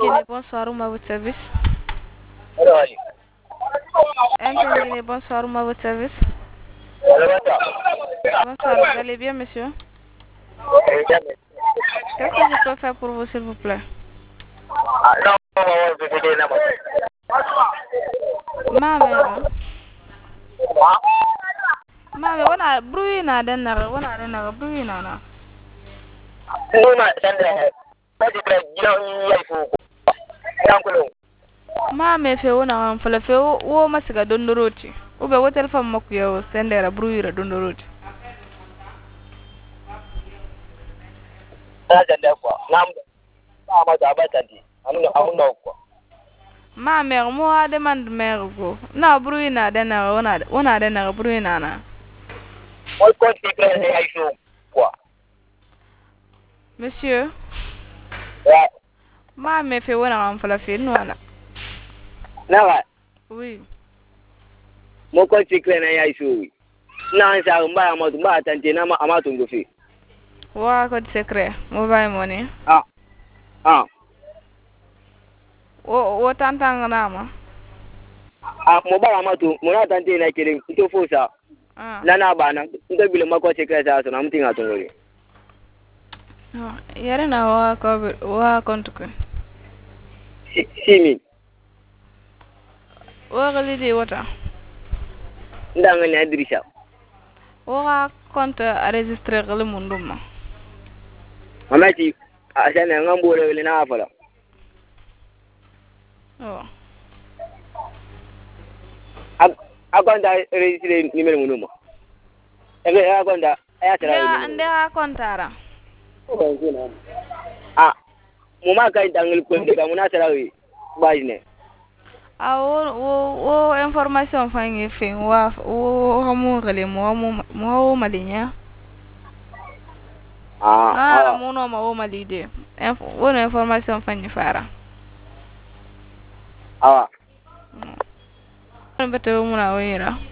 Guinée, bonsoir, à votre service. Intel Guinée, bonsoir, à votre service. Bonsoir, vous allez bien, monsieur? Qu'est-ce que je peux faire pour vous, s'il vous plaît? Ma mère. Ma mère, wana bruit na den na, wana den na bruit na. Ma me fe wana amfala fe wo masiga dondoroti. Ube wo telefon makku yo sendera bruit ra dondoroti. Ma mère mo a demande mère go. Na bruit na den na wana den na bruit na. Monsieur. Ma me fe wana amfala fe nwana. Nawa. Oui. Mo ko tikre na ya isu. Na nsa mba amatu mba tante na amatu ngofi. Wa code secret. Mobile money. Ah. Wo tantang na ma. Mo ba amatu mo na tante na kire nto fosa. Na ba na nto bile mo ko tikre sa so na mtinga tongori. Yare na wa kontuko. Simi. Wa galidi wata. Ndanga ni Idrissa. Wa compte enregistrer le munduma. Amati asana ngambore wele na afala. Akonda registre numéro munduma. Ebe akonda ayatara. Nda kontara. Muma kai dangul ko ndega muna tarawi bajne. Wo information fangi fin wa wo hamu gale mo malinya. Mo no ma wo malide. Wo information fangi fara. Awa. Bete muna wira.